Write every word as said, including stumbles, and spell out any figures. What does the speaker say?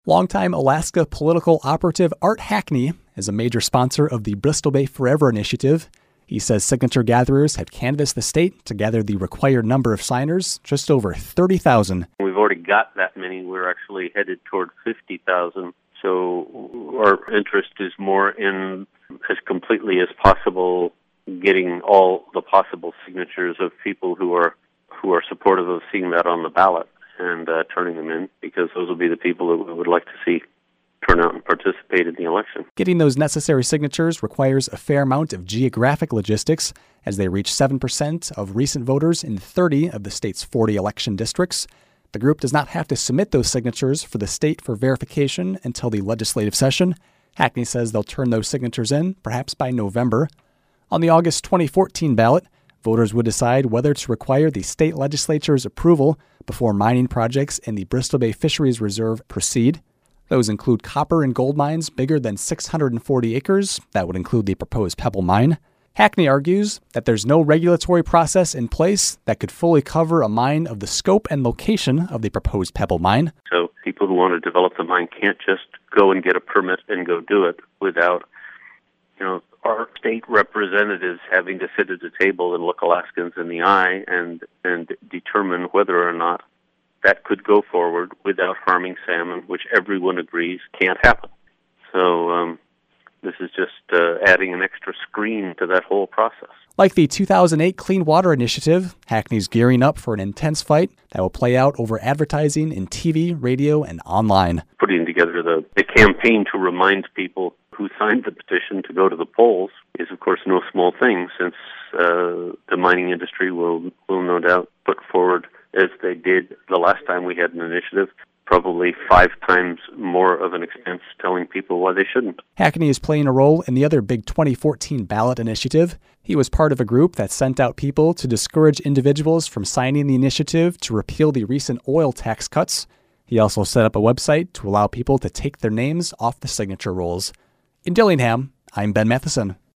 Longtime Alaska political operative Art Hackney is a major sponsor of the Bristol Bay Forever initiative. He says signature gatherers have canvassed the state to gather the required number of signers, just over thirty thousand. We've already got that many. We're actually headed toward fifty thousand. So our interest is more in, as completely as possible, getting all the possible signatures of people who are who are supportive of seeing that on the ballot and uh, turning them in, because those will be the people that we would like to see turn out and participate in the election. Getting those necessary signatures requires a fair amount of geographic logistics, as they reach seven percent of recent voters in thirty of the state's forty election districts. The group does not have to submit those signatures for the state for verification until the legislative session. Hackney says they'll turn those signatures in, perhaps by November. On the August twenty fourteen ballot, voters would decide whether to require the state legislature's approval before mining projects in the Bristol Bay Fisheries Reserve proceed. Those include copper and gold mines bigger than six hundred forty acres. That would include the proposed Pebble mine. Hackney argues that there's no regulatory process in place that could fully cover a mine of the scope and location of the proposed Pebble mine. So people who want to develop the mine can't just go and get a permit and go do it without, you know, our state representatives having to sit at a table and look Alaskans in the eye and, and determine whether or not that could go forward without harming salmon, which everyone agrees can't happen. So um, this is just uh, adding an extra screen to that whole process. Like the two thousand eight Clean Water Initiative, Hackney's gearing up for an intense fight that will play out over advertising in T V, radio, and online. Putting together the, the campaign to remind people who signed the petition to go to the polls is, of course, no small thing, since uh, the mining industry will, will no doubt put forward, as they did the last time we had an initiative, probably five times more of an expense telling people why they shouldn't. Hackney is playing a role in the other big twenty fourteen ballot initiative. He was part of a group that sent out people to discourage individuals from signing the initiative to repeal the recent oil tax cuts. He also set up a website to allow people to take their names off the signature rolls. In Dillingham, I'm Ben Matheson.